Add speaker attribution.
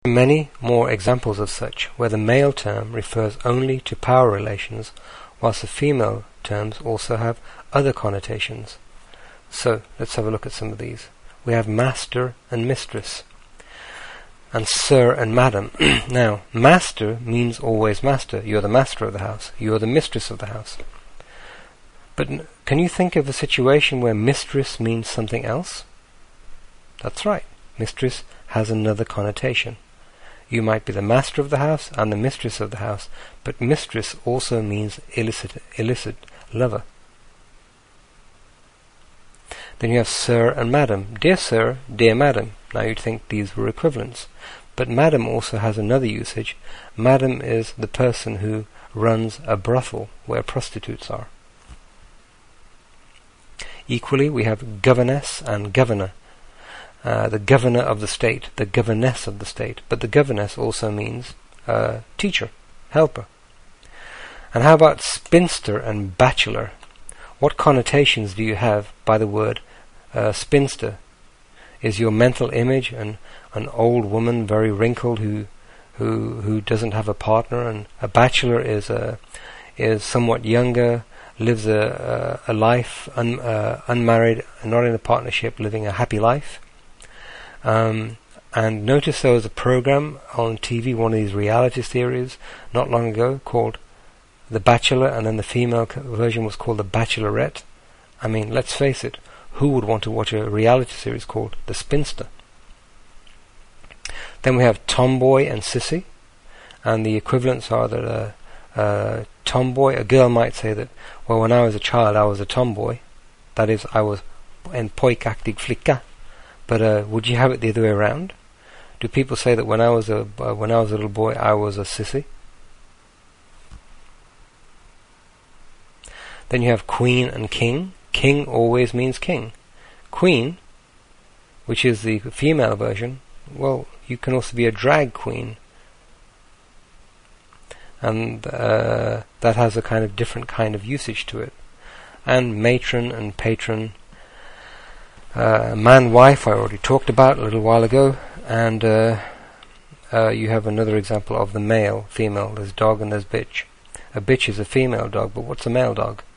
Speaker 1: Many more examples of such, where the male term refers only to power relations, whilst the female terms also have other connotations. So, let's have a look at some of these. We have master and mistress, and sir and madam. Now, master means always master. You're the master of the house. You're the mistress of the house. But can you think of a situation where mistress means something else? That's right. Mistress has another connotation. You might be the master of the house and the mistress of the house, but mistress also means illicit lover. Then you have sir and madam. Dear sir, dear madam. Now you'd think these were equivalents. But madam also has another usage. Madam is the person who runs a brothel where prostitutes are. Equally, we have governess and governor. The governor of the state, the governess of the state. But the governess also means teacher, helper. And how about spinster and bachelor? What connotations do you have by the word spinster? Is your mental image an old woman, very wrinkled, who doesn't have a partner? And a bachelor is somewhat younger, lives a life unmarried, not in a partnership, living a happy life. And notice there was a program on TV, one of these reality series, not long ago, called The Bachelor, and then the female version was called The Bachelorette. I mean, let's face it, who would want to watch a reality series called The Spinster? Then we have tomboy and sissy, and the equivalents are that a tomboy, a girl might say that, well, when I was a child I was a tomboy, that is, I was en pojkaktig flicka. But would you have it the other way around? Do people say that when I was a little boy I was a sissy? Then you have queen and king. King always means king. Queen, which is the female version, well, you can also be a drag queen. And that has a kind of different kind of usage to it. And matron and patron. Man, wife, I already talked about a little while ago. And you have another example of the male, female. There's dog and there's bitch. A bitch is a female dog, but what's a male dog?